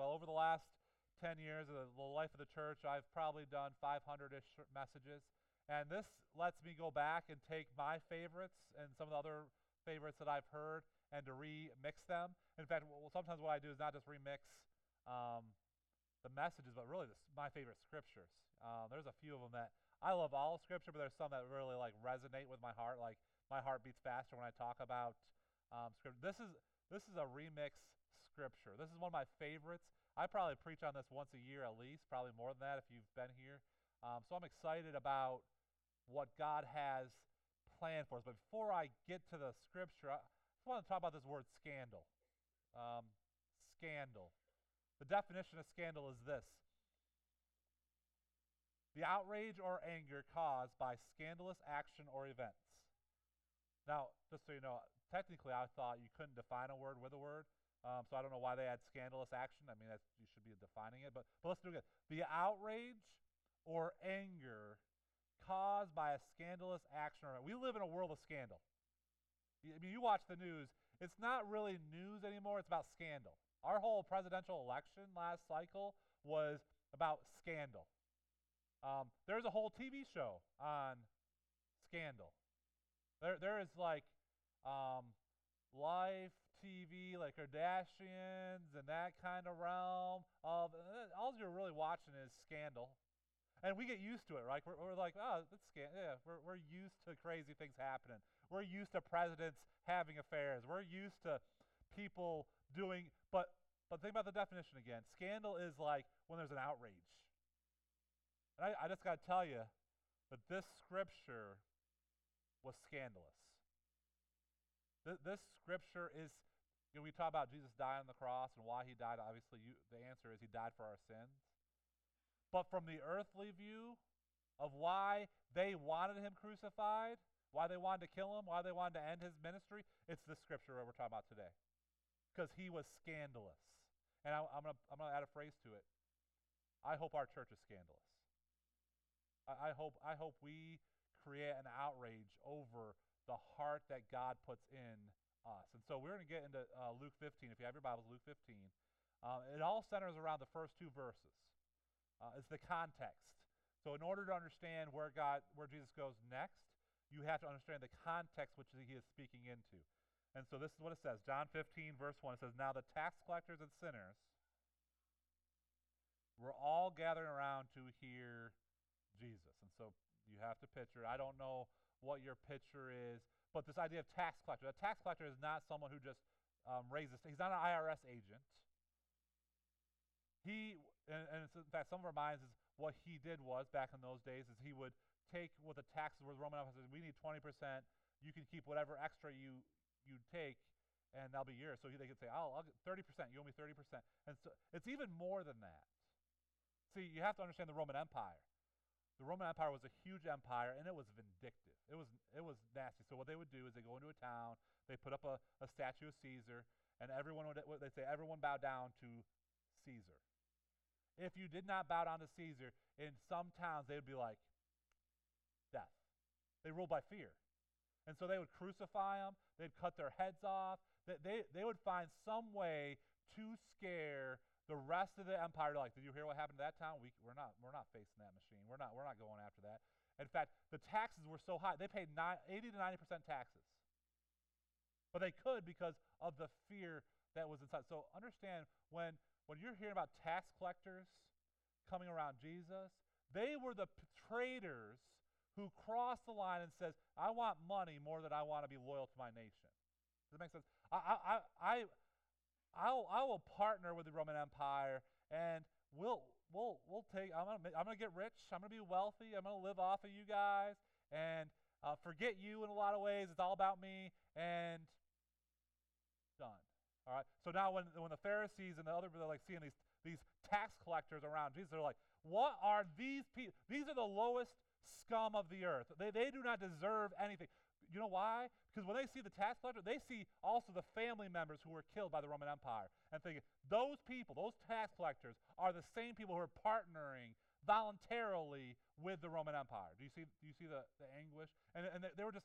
Well, over the last 10 years of the life of the church, I've probably done 500-ish messages. And this lets me go back and take my favorites and some of the other favorites that I've heard and to remix them. In fact, sometimes what I do is not just remix the messages, but really my favorite scriptures. There's a few of them that I love all of Scripture, but there's some that really like resonate with my heart. Like my heart beats faster when I talk about Scripture. This is a remix Scripture. This is one of my favorites. I probably preach on this once a year at least, probably more than that if you've been here. So I'm excited about what God has planned for us. But before I get to the Scripture, I just want to talk about this word scandal. Scandal. The definition of scandal is this: the outrage or anger caused by scandalous action or events. Now, just so you know, technically I thought you couldn't define a word with a word, so I don't know why they had scandalous action. I mean, you should be defining it, but let's do it again. The outrage or anger caused by a scandalous action or event. We live in a world of scandal. I mean, you watch the news, it's not really news anymore, it's about scandal. Our whole presidential election last cycle was about scandal. There's a whole TV show on scandal. There is like Life TV, like Kardashians and that kind of realm. All you're really watching is scandal. And we get used to it, right? We're like, oh, that's scandal. Yeah, we're used to crazy things happening. We're used to presidents having affairs. We're used to people doing, but think about the definition again. Scandal is like when there's an outrage. And I just got to tell you that this scripture was scandalous. This scripture is, we talk about Jesus dying on the cross and why he died. Obviously, the answer is he died for our sins. But from the earthly view of why they wanted him crucified, why they wanted to kill him, why they wanted to end his ministry, it's the scripture that we're talking about today. Because he was scandalous. And I'm gonna add a phrase to it. I hope our church is scandalous. I hope we create an outrage over the heart that God puts in us. And so we're going to get into Luke 15. If you have your Bibles, Luke 15. It all centers around the first two verses. It's the context. So in order to understand where Jesus goes next, you have to understand the context which he is speaking into. And so this is what it says. John 15, verse 1. It says, "Now the tax collectors and sinners were all gathering around to hear Jesus." And so you have to picture, I don't know what your picture is, but this idea of tax collector. A tax collector is not someone who just raises, he's not an IRS agent. And in fact, some of our minds is what he did was, back in those days, is he would take what the taxes were. The Roman Empire says, we need 20%, you can keep whatever extra you take, and that'll be yours. So they could say, I'll get 30%, you owe me 30%. And so it's even more than that. See, you have to understand the Roman Empire. The Roman Empire was a huge empire, and it was vindictive. It was nasty. So what they would do is they go into a town, they put up a statue of Caesar, and they'd say, everyone bow down to Caesar. If you did not bow down to Caesar, in some towns they would be like, death. They ruled by fear. And so they would crucify them, they'd cut their heads off, they would find some way to scare the rest of the empire. Like, did you hear what happened to that town? We're not facing that machine. We're not going after that. In fact, the taxes were so high, they paid 80 to 90% taxes. But they could because of the fear that was inside. So understand, when you're hearing about tax collectors coming around Jesus, they were the traitors who crossed the line and says, I want money more than I want to be loyal to my nation. Does that make sense? I will partner with the Roman Empire, and we'll take. I'm gonna get rich. I'm gonna be wealthy. I'm gonna live off of you guys, and forget you in a lot of ways. It's all about me, and done. All right. So now when the Pharisees and the other, they're like seeing these tax collectors around Jesus, they're like, what are these people? These are the lowest scum of the earth. They do not deserve anything. You know why? Because when they see the tax collector, they see also the family members who were killed by the Roman Empire, and thinking, those people, those tax collectors, are the same people who are partnering voluntarily with the Roman Empire. Do you see the anguish? And they were just,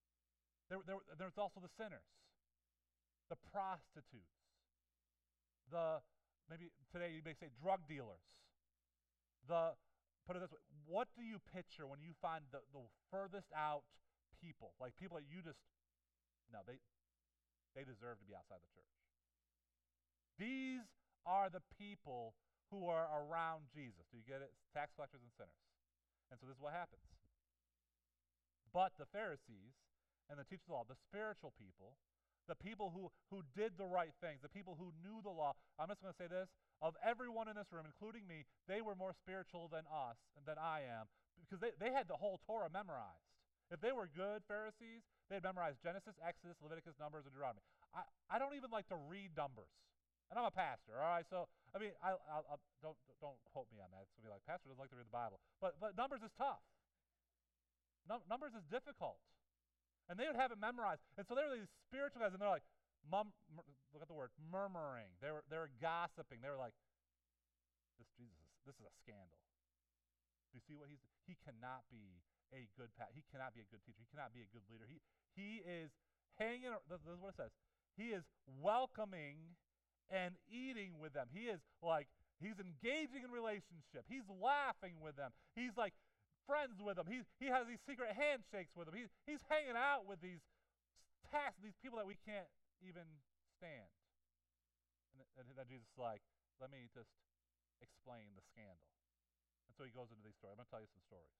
there's also the sinners, the prostitutes, maybe today you may say drug dealers. Put it this way, what do you picture when you find the furthest out people? Like people that you just, no, they deserve to be outside the church. These are the people who are around Jesus. Do you get it? Tax collectors and sinners. And so this is what happens. But the Pharisees and the teachers of the law, the spiritual people, the people who did the right things, the people who knew the law, I'm just going to say this, of everyone in this room, including me, they were more spiritual than us, than I am, because they had the whole Torah memorized. If they were good Pharisees, they'd memorize Genesis, Exodus, Leviticus, Numbers, and Deuteronomy. I don't even like to read Numbers. And I'm a pastor, all right? So, I mean, don't quote me on that. It's going to be like, pastor doesn't like to read the Bible. But Numbers is tough. Numbers is difficult. And they would have it memorized. And so they were these spiritual guys, and they're like, look at the word, murmuring. They were gossiping. They were like, this is a scandal. Do you see what he cannot be a good he cannot be a good teacher. He cannot be a good leader. He is hanging, this is what it says. He is welcoming and eating with them. He is like, he's engaging in relationship. He's laughing with them. He's like friends with them. He has these secret handshakes with them. He's hanging out with these people that we can't even stand. And then Jesus is like, let me just explain the scandal. And so he goes into these stories. I'm going to tell you some stories.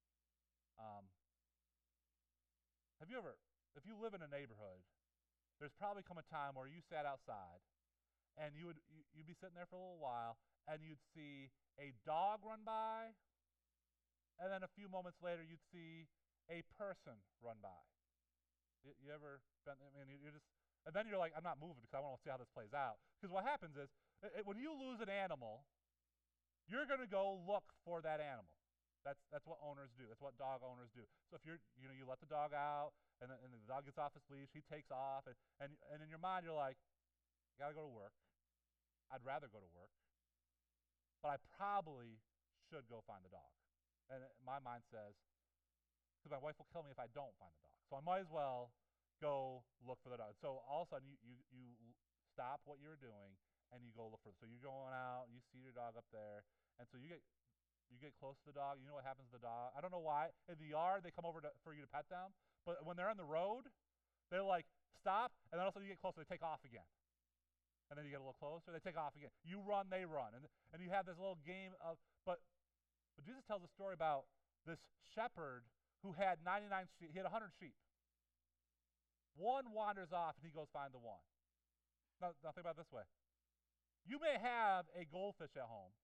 If you live in a neighborhood, there's probably come a time where you sat outside and you'd be sitting there for a little while and you'd see a dog run by, and then a few moments later you'd see a person run by. You ever been, I mean, you just, and then you're like, I'm not moving because I want to see how this plays out. Because what happens is, when you lose an animal, you're going to go look for that animal. That's what owners do. That's what dog owners do. So if you let the dog out, and the dog gets off his leash, he takes off, and in your mind you're like, I got to go to work. I'd rather go to work, but I probably should go find the dog. And my mind says, because my wife will kill me if I don't find the dog. So I might as well go look for the dog. So all of a sudden you stop what you're doing and you go look for it. So you're going out, you see your dog up there, and so you get close to the dog. You know what happens to the dog? I don't know why. In the yard, they come over for you to pet them, but when they're on the road, they're like, stop, and then also you get closer, they take off again. And then you get a little closer, they take off again. You run, they run. And you have this little game of, but Jesus tells a story about this shepherd who had 99 sheep. He had 100 sheep. One wanders off, and he goes find the one. Now think about it this way. You may have a goldfish at home,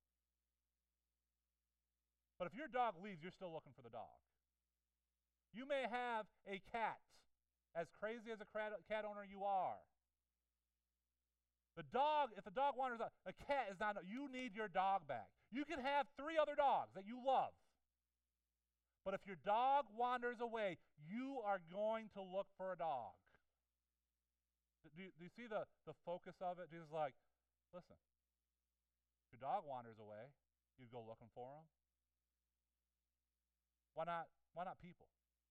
but if your dog leaves, you're still looking for the dog. You may have a cat, as crazy as a cat owner you are. If the dog wanders out, a cat is not, you need your dog back. You can have 3 other dogs that you love. But if your dog wanders away, you are going to look for a dog. Do you see the focus of it? Jesus is like, listen, if your dog wanders away, you go looking for him. Why not people?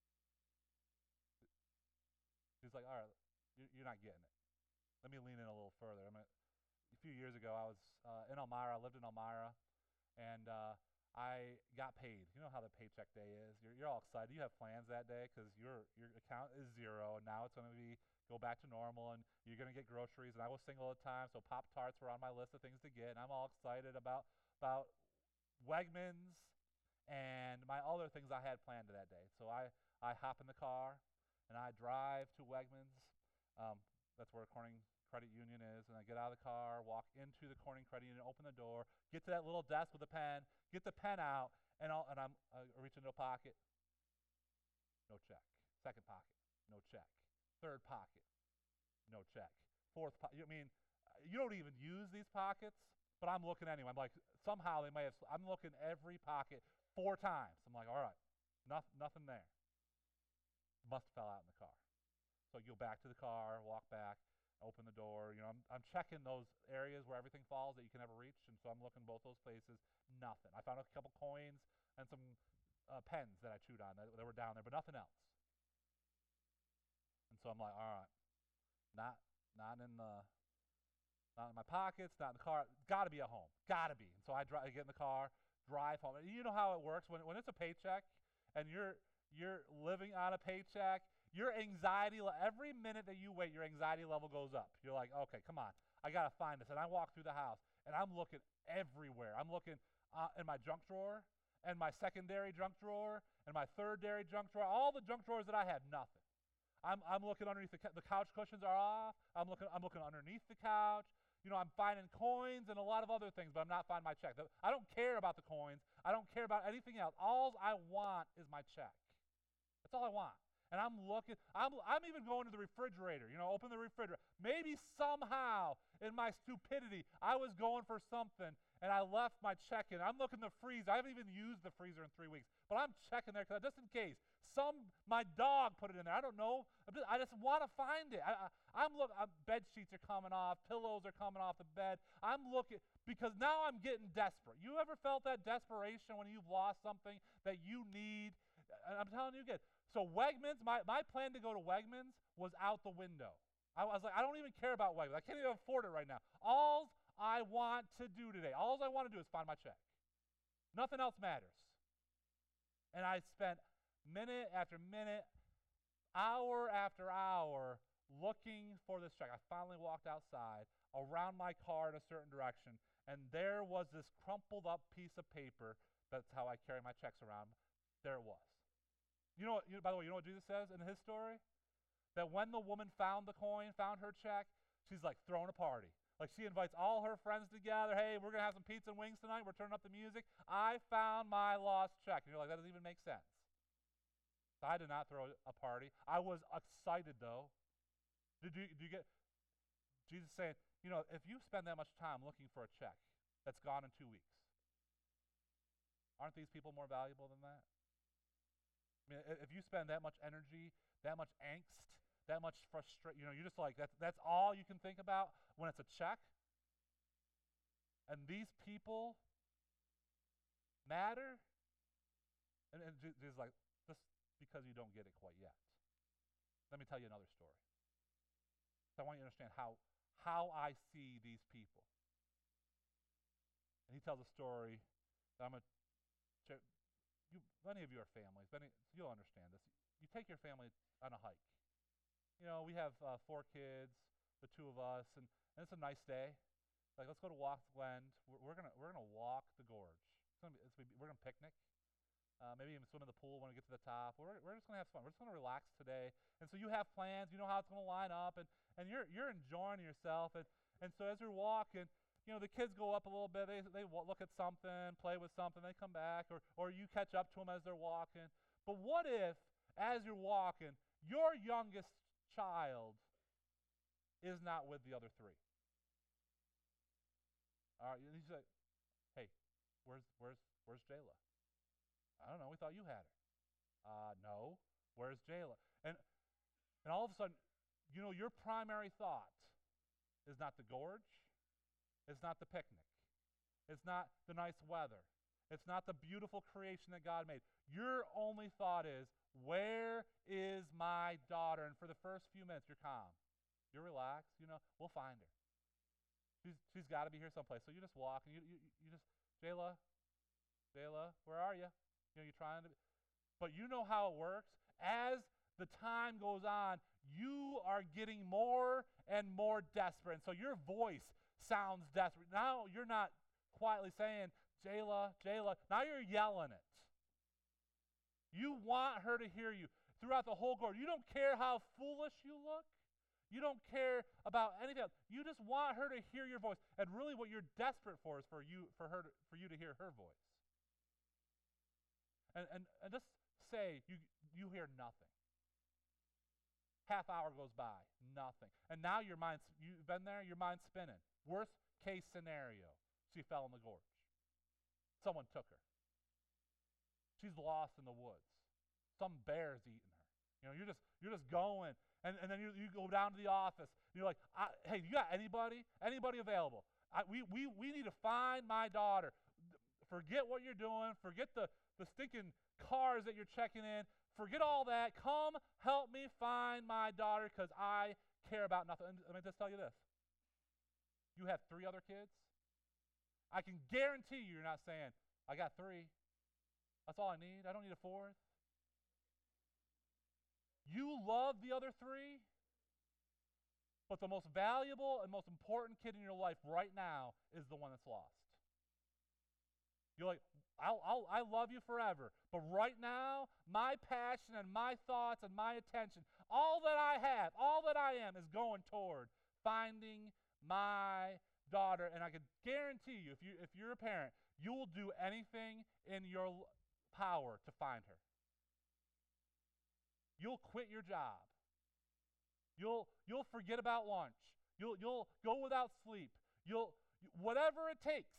He's like, all right, you're not getting it. Let me lean in a little further. A few years ago, I was in Elmira. I lived in Elmira, and I got paid. You know how the paycheck day is. You're all excited. You have plans that day because your account is zero, and now it's going to go back to normal, and you're going to get groceries. And I was single at the time, so Pop-Tarts were on my list of things to get, and I'm all excited about Wegmans and my other things I had planned that day. So I hop in the car, and I drive to Wegmans. That's where Corning Credit Union is. And I get out of the car, walk into the Corning Credit Union, open the door, get to that little desk with a pen, get the pen out, and I reach into a pocket, no check. Second pocket, no check. Third pocket, no check. Fourth pocket, you don't even use these pockets, but I'm looking anyway. I'm like, somehow they may have, I'm looking every pocket 4 times. I'm like, all right, nothing there. Must have fell out in the car. So I go back to the car, walk back, open the door. I'm checking those areas where everything falls that you can never reach, and so I'm looking both those places. Nothing. I found a couple coins and some pens that I chewed on that were down there, but nothing else. And so I'm like, all right, not Not in my pockets, not in the car. Got to be at home. Got to be. And so I get in the car, drive home. And you know how it works when it's a paycheck and you're living on a paycheck. Your anxiety, every minute that you wait, your anxiety level goes up. You're like, okay, come on, I gotta find this. And I walk through the house, and I'm looking everywhere. I'm looking in my junk drawer, and my secondary junk drawer, and my thirdary junk drawer. All the junk drawers that I had, nothing. I'm looking underneath the couch cushions are off. I'm looking underneath the couch. You know, I'm finding coins and a lot of other things, but I'm not finding my check. I don't care about the coins. I don't care about anything else. All I want is my check. That's all I want. And I'm looking, I'm even going to the refrigerator, open the refrigerator. Maybe somehow in my stupidity, I was going for something and I left my check in. I'm looking in the freezer. I haven't even used the freezer in 3 weeks, but I'm checking there just in case. My dog put it in there. I don't know. I just want to find it. I'm looking, bed sheets are coming off, pillows are coming off the bed. I'm looking, because now I'm getting desperate. You ever felt that desperation when you've lost something that you need? I'm telling you again. So Wegmans, my plan to go to Wegmans was out the window. I was like, I don't even care about Wegmans. I can't even afford it right now. All I want to do today, all I want to do is find my check. Nothing else matters. And I spent minute after minute, hour after hour looking for this check. I finally walked outside, around my car in a certain direction, and there was this crumpled up piece of paper. That's how I carry my checks around. There it was. By the way, you know what Jesus says in his story? That when the woman found the coin, found her check, she's like throwing a party. Like she invites all her friends together. Hey, we're going to have some pizza and wings tonight. We're turning up the music. I found my lost check. And you're like, that doesn't even make sense. So I did not throw a party. I was excited though. Do you get Jesus saying, if you spend that much time looking for a check that's gone in 2 weeks, aren't these people more valuable than that? I mean, if you spend that much energy, that much angst, that much frustration, you're just like, that's all you can think about when it's a check. And these people matter. And Jesus is like, just because you don't get it quite yet. Let me tell you another story. So I want you to understand how I see these people. And he tells a story that I'm going to share. Many of you are families. You'll understand this. You take your family on a hike. We have 4 kids, the 2 of us, and it's a nice day. Like, let's go to Watkins Glen. We're gonna walk the gorge. We're gonna picnic. Maybe even swim in the pool when we get to the top. We're just gonna have fun. We're just gonna relax today. And so you have plans. You know how it's gonna line up, and you're enjoying yourself. And so as you're walking, the kids go up a little bit. They look at something, play with something. They come back, or you catch up to them as they're walking. But what if, as you're walking, your youngest child is not with the other 3? All right, and he's like, "Hey, where's Jayla?" "I don't know. We thought you had her." "No. Where's Jayla?" And all of a sudden, your primary thought is not the gorge. It's not the picnic. It's not the nice weather. It's not the beautiful creation that God made. Your only thought is, where is my daughter? And for the first few minutes, you're calm. You're relaxed. We'll find her. She's got to be here someplace. So you just walk, and you just, Jayla, where are you? You're trying to, but you know how it works. As the time goes on, you are getting more and more desperate. And so your voice sounds desperate. Now you're not quietly saying, "Jayla, Jayla." Now you're yelling it. You want her to hear you throughout the whole gorge. You don't care how foolish you look. You don't care about anything else. You just want her to hear your voice. And really what you're desperate for is for you to hear her voice. And just say you hear nothing. Half hour goes by, nothing. And now you've been there, your mind's spinning. Worst case scenario, she fell in the gorge. Someone took her. She's lost in the woods. Some bear's eating her. You're just going, and then you go down to the office. And you're like, "Hey, you got anybody available? We need to find my daughter. Forget what you're doing. Forget the stinking cars that you're checking in. Forget all that. Come help me find my daughter because I care about nothing." And let me just tell you this. You have 3 other kids? I can guarantee you're not saying, I got 3. That's all I need. I don't need a 4th. You love the other 3, but the most valuable and most important kid in your life right now is the one that's lost. You're like, I love you forever, but right now, my passion and my thoughts and my attention, all that I have, all that I am is going toward finding my daughter. And I can guarantee you, if you're a parent, you will do anything in your power to find her. You'll quit your job. You'll forget about lunch. You'll go without sleep. Whatever it takes.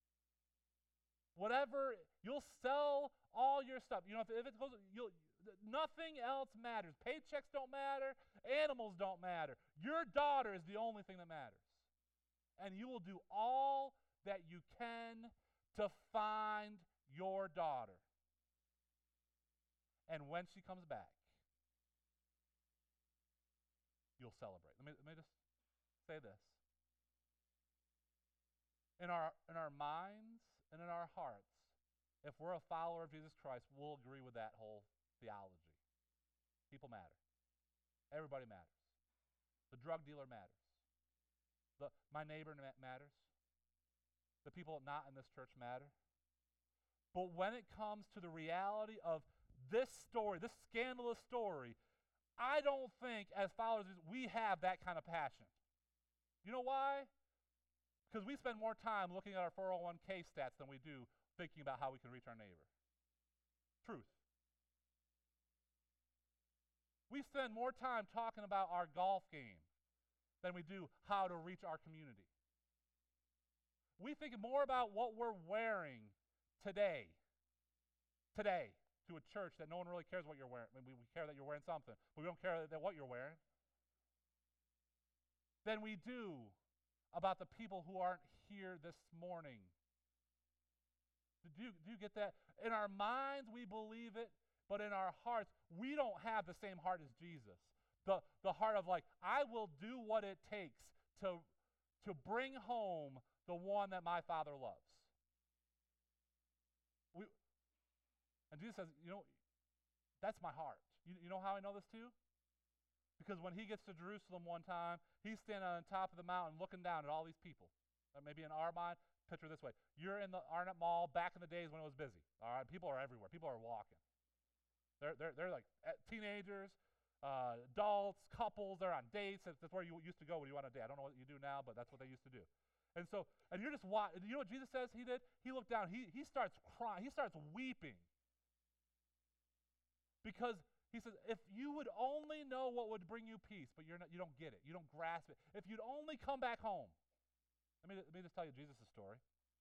You'll sell all your stuff. You know, if it goes, nothing else matters. Paychecks don't matter. Animals don't matter. Your daughter is the only thing that matters. And you will do all that you can to find your daughter. And when she comes back, you'll celebrate. Let me just say this. In our minds and in our hearts, if we're a follower of Jesus Christ, we'll agree with that whole theology. People matter. Everybody matters. The drug dealer matters. My neighbor matters. The people not in this church matter. But when it comes to the reality of this story, this scandalous story, I don't think as followers we have that kind of passion. You know why? Because we spend more time looking at our 401k stats than we do thinking about how we can reach our neighbor. Truth. We spend more time talking about our golf game than we do how to reach our community. We think more about what we're wearing today to a church that no one really cares what you're wearing. I mean, we care that you're wearing something, but we don't care that what you're wearing. Than we do about the people who aren't here this morning. Do you get that? In our minds, we believe it, but in our hearts, we don't have the same heart as Jesus. The heart of like, I will do what it takes to bring home the one that my Father loves. And Jesus says, that's my heart. You know how I know this too? Because when he gets to Jerusalem one time, he's standing on top of the mountain looking down at all these people. Maybe in our mind, picture this way. You're in the Arnett Mall back in the days when it was busy. All right, people are everywhere. People are walking. They're like teenagers, adults, couples. They're on dates. That's where you used to go when you went on a date. I don't know what you do now, but that's what they used to do. And you're just watching. You know what Jesus says he did? He looked down. He starts crying. He starts weeping. Because he says, if you would only know what would bring you peace, but you don't get it. You don't grasp it. If you'd only come back home. Let me just tell you Jesus' story.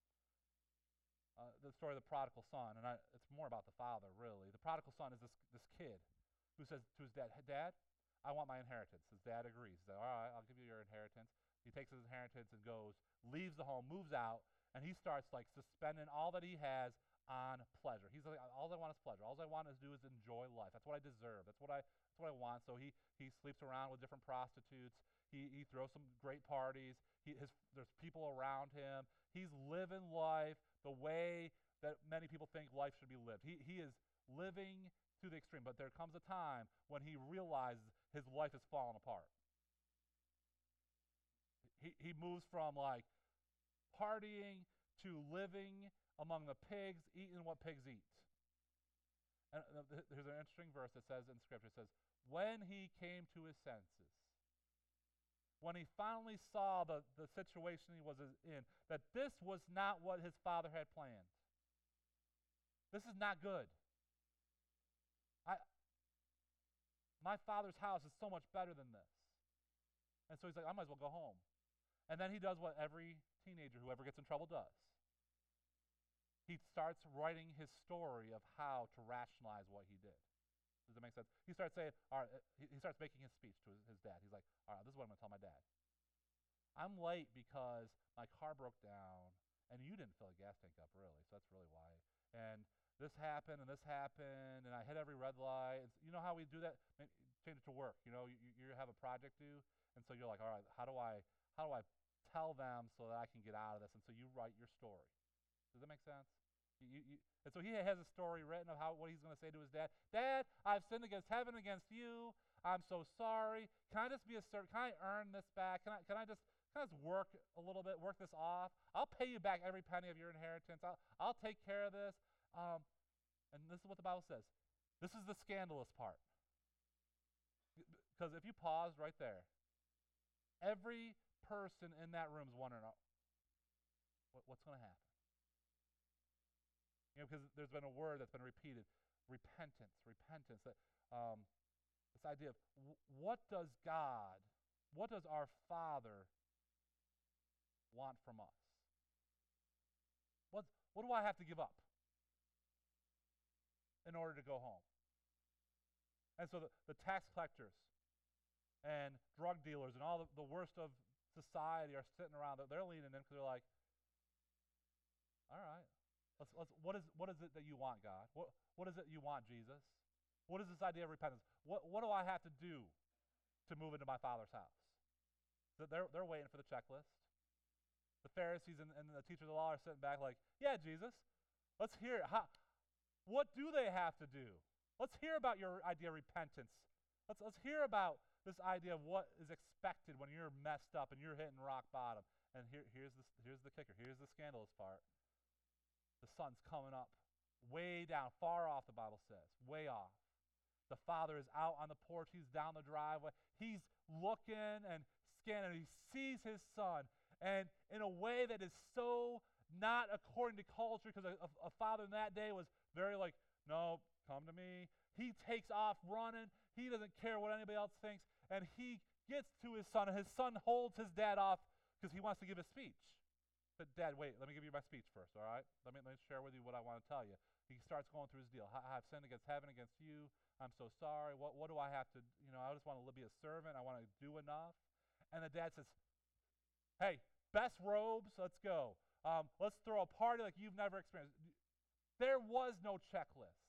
The story of the prodigal son, and it's more about the father, really. The prodigal son is this kid who says to his dad, hey, Dad, I want my inheritance. His dad agrees. He's like, all right, I'll give you your inheritance. He takes his inheritance and goes, leaves the home, moves out, and he starts like suspending all that he has on pleasure. He's like, all I want is pleasure. All I want to do is enjoy life. That's what I deserve. That's what I want. So he sleeps around with different prostitutes. He throws some great parties. There's people around him. He's living life the way that many people think life should be lived. He is living to the extreme. But there comes a time when he realizes his life is falling apart. He moves from like partying to living among the pigs, eating what pigs eat. And there's an interesting verse that says in Scripture, it says, when he came to his senses, when he finally saw the situation he was in, that this was not what his father had planned. This is not good. My father's house is so much better than this. And so he's like, I might as well go home. And then he does what every teenager who ever gets in trouble does. He starts writing his story of how to rationalize what he did. Does that make sense? He starts saying, all right, he starts making his speech to his dad. He's like, all right, this is what I'm going to tell my dad. I'm late because my car broke down, and you didn't fill a gas tank up, really, so that's really why. And this happened, and I hit every red light. You know how we do that? Change it to work. You have a project due, and so you're like, all right, how do I tell them so that I can get out of this. And so you write your story. Does that make sense? And so he has a story written of what he's going to say to his dad. Dad, I've sinned against heaven, against you. I'm so sorry. Can I just be a servant? Can I earn this back? Can I just work a little bit, work this off? I'll pay you back every penny of your inheritance. I'll take care of this. And this is what the Bible says. This is the scandalous part. Because if you pause right there, every person in that room is wondering, what's going to happen? Because there's been a word that's been repeated, repentance. That this idea of what does our Father want from us? What do I have to give up in order to go home? And so the tax collectors and drug dealers and all the worst of society are sitting around. They're leaning in because they're like, all right, what is it that you want, God? What is it you want, Jesus? What is this idea of repentance? What do I have to do to move into my Father's house? So they're waiting for the checklist. The Pharisees and the teachers of the law are sitting back like, yeah, Jesus, let's hear it. What do they have to do? Let's hear about your idea of repentance. Let's hear about this idea of what is expected when you're messed up and you're hitting rock bottom. And here's the kicker. Here's the scandalous part. The sun's coming up way down, far off, the Bible says, way off. The father is out on the porch. He's down the driveway. He's looking and scanning. He sees his son. And in a way that is so not according to culture, because a father in that day was very like, no, come to me. He takes off running. He doesn't care what anybody else thinks. And he gets to his son, and his son holds his dad off because he wants to give a speech. But Dad, wait, let me give you my speech first, all right? Let me share with you what I want to tell you. He starts going through his deal. I've sinned against heaven, against you. I'm so sorry. What do I have to, I just want to be a servant. I want to do enough. And the dad says, hey, best robes, let's go. Let's throw a party like you've never experienced. There was no checklist.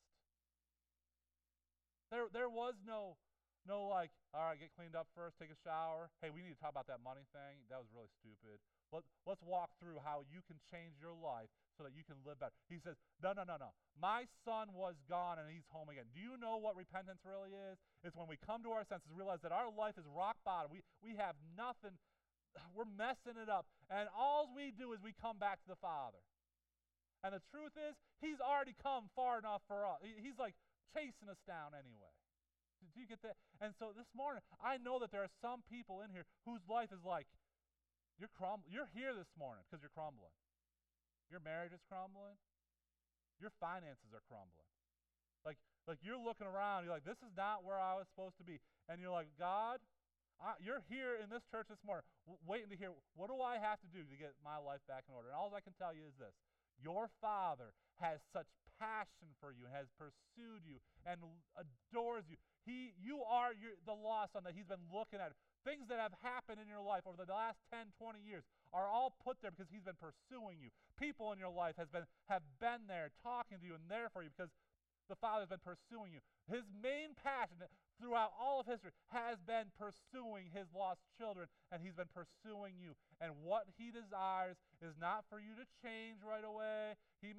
There was no like, all right, get cleaned up first, take a shower. Hey, we need to talk about that money thing. That was really stupid. Let's walk through how you can change your life so that you can live better. He says, no. My son was gone and he's home again. Do you know what repentance really is? It's when we come to our senses, realize that our life is rock bottom. We have nothing. We're messing it up. And all we do is we come back to the Father. And the truth is, he's already come far enough for us. He's like chasing us down anyway. Do you get that? And so this morning, I know that there are some people in here whose life is like, you're here this morning because you're crumbling. Your marriage is crumbling. Your finances are crumbling. Like you're looking around, you're like, this is not where I was supposed to be. And you're like, God, you're here in this church this morning waiting to hear, what do I have to do to get my life back in order? And all I can tell you is this. Your Father has such passion for you and has pursued you and adores you. You are the lost son that he's been looking at. Things that have happened in your life over the last 10, 20 years are all put there because he's been pursuing you. People in your life have been there talking to you and there for you because the Father's been pursuing you. His main passion throughout all of history has been pursuing his lost children, and he's been pursuing you. And what he desires is not for you to change right away.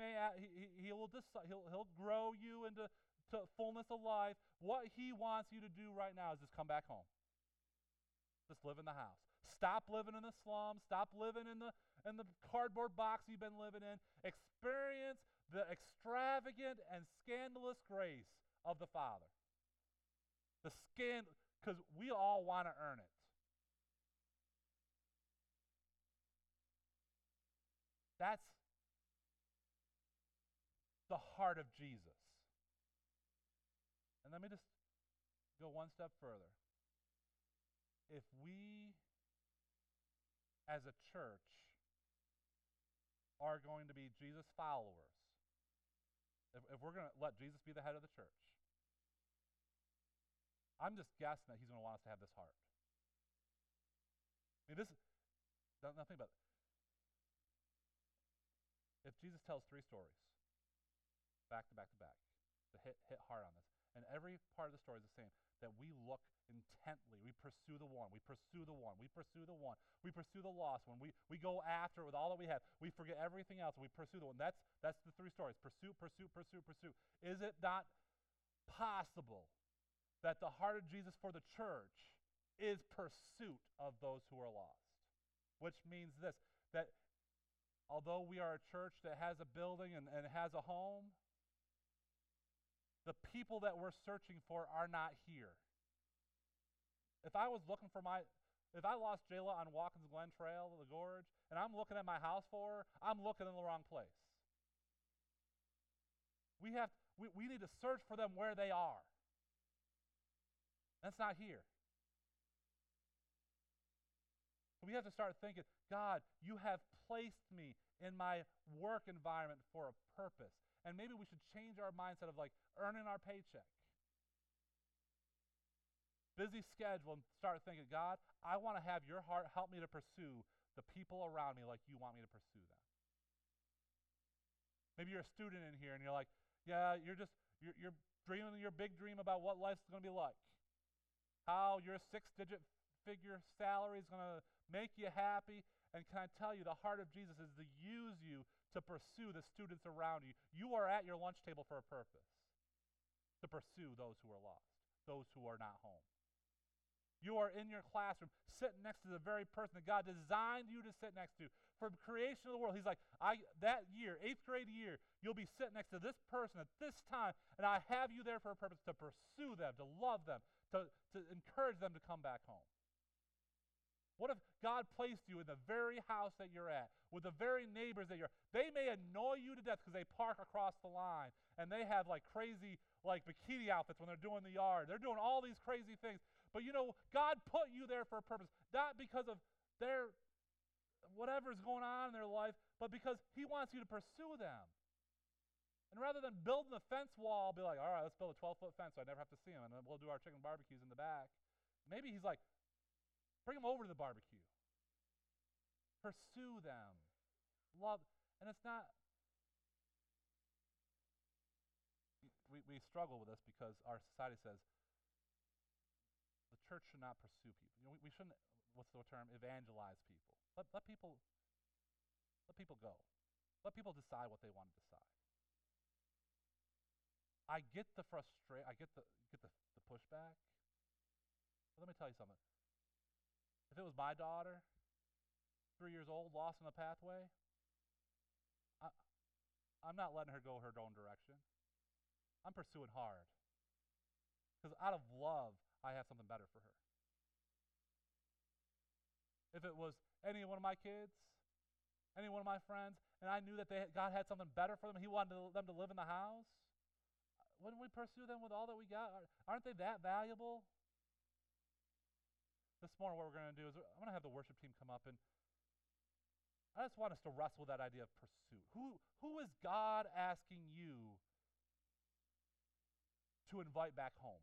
He'll grow you into fullness of life. What he wants you to do right now is just come back home. Just live in the house. Stop living in the slums. Stop living in the cardboard box you've been living in. Experience the extravagant and scandalous grace of the Father. Because we all want to earn it. That's the heart of Jesus. And let me just go one step further. If we, as a church, are going to be Jesus followers, if we're going to let Jesus be the head of the church, I'm just guessing that he's going to want us to have this heart. I mean, nothing about it. If Jesus tells 3 stories, back to back to back, to hit hard on this, And every part of the story is the same, that we look intently. We pursue the one. We pursue the one. We pursue the one. We pursue the lost one. We go after it with all that we have. We forget everything else. We pursue the one. That's the three stories. Pursue, pursue, pursue, pursue. Is it not possible that the heart of Jesus for the church is pursuit of those who are lost? Which means this, that although we are a church that has a building and has a home, the people that we're searching for are not here. If I lost Jayla on Watkins Glen Trail, the gorge, and I'm looking at my house for her, I'm looking in the wrong place. We need to search for them where they are. That's not here. We have to start thinking, God, you have placed me in my work environment for a purpose. And maybe we should change our mindset of like earning our paycheck. Busy schedule, and start thinking, God, I want to have your heart help me to pursue the people around me like you want me to pursue them. Maybe you're a student in here and you're like, yeah, you're dreaming your big dream about what life's going to be like. How your 6-digit figure salary is going to make you happy. And can I tell you, the heart of Jesus is to use you to pursue the students around you. You are at your lunch table for a purpose, to pursue those who are lost, those who are not home. You are in your classroom sitting next to the very person that God designed you to sit next to. From creation of the world, he's like, that year, 8th grade year, you'll be sitting next to this person at this time, and I have you there for a purpose, to pursue them, to love them, to encourage them to come back home. What if God placed you in the very house that you're at, with the very neighbors that you're at? They may annoy you to death because they park across the line, and they have like crazy like bikini outfits when they're doing the yard. They're doing all these crazy things. But you know, God put you there for a purpose, not because of their whatever's going on in their life, but because he wants you to pursue them. And rather than building a fence wall, be like, all right, let's build a 12-foot fence so I never have to see them, and then we'll do our chicken barbecues in the back. Maybe he's like, bring them over to the barbecue. Pursue them. Love. And it's not... We struggle with this because our society says the church should not pursue people. You know, we shouldn't, what's the term, evangelize people. Let people go. Let people decide what they want to decide. I get the frustration, I get the pushback. But let me tell you something. If it was my daughter, 3 years old, lost in the pathway, I'm not letting her go her own direction. I'm pursuing hard. Because out of love, I have something better for her. If it was any one of my kids, any one of my friends, and I knew that God had something better for them, he wanted them to live in the house, wouldn't we pursue them with all that we got? Aren't they that valuable? This morning what we're going to do is I'm going to have the worship team come up, and I just want us to wrestle with that idea of pursuit. Who is God asking you to invite back home?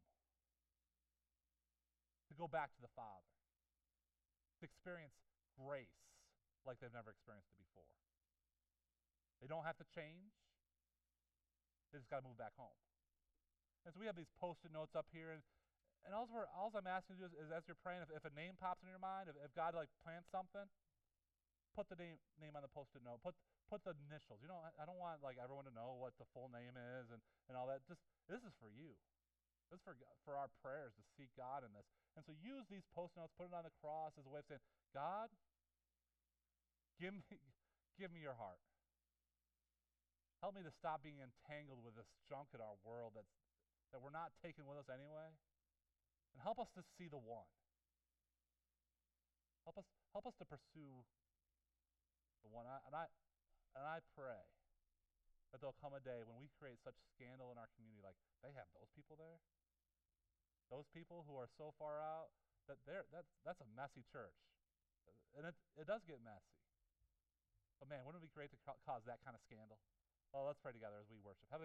To go back to the Father? To experience grace like they've never experienced it before? They don't have to change. They just got to move back home. And so we have these Post-it notes up here, and all I'm asking you to do is as you're praying, if a name pops in your mind, if God like plants something, put the name on the Post-it note. Put the initials. You know, I don't want like everyone to know what the full name is and all that. Just this is for you. This is for our prayers to seek God in this. And so use these Post-it notes, put it on the cross as a way of saying, God, give me your heart. Help me to stop being entangled with this junk in our world that we're not taking with us anyway. And help us to see the one. Help us to pursue the one. And I pray that there'll come a day when we create such scandal in our community, like they have those people there. Those people who are so far out that's a messy church, and it does get messy. But man, wouldn't it be great to cause that kind of scandal? Well, let's pray together as we worship. Heavenly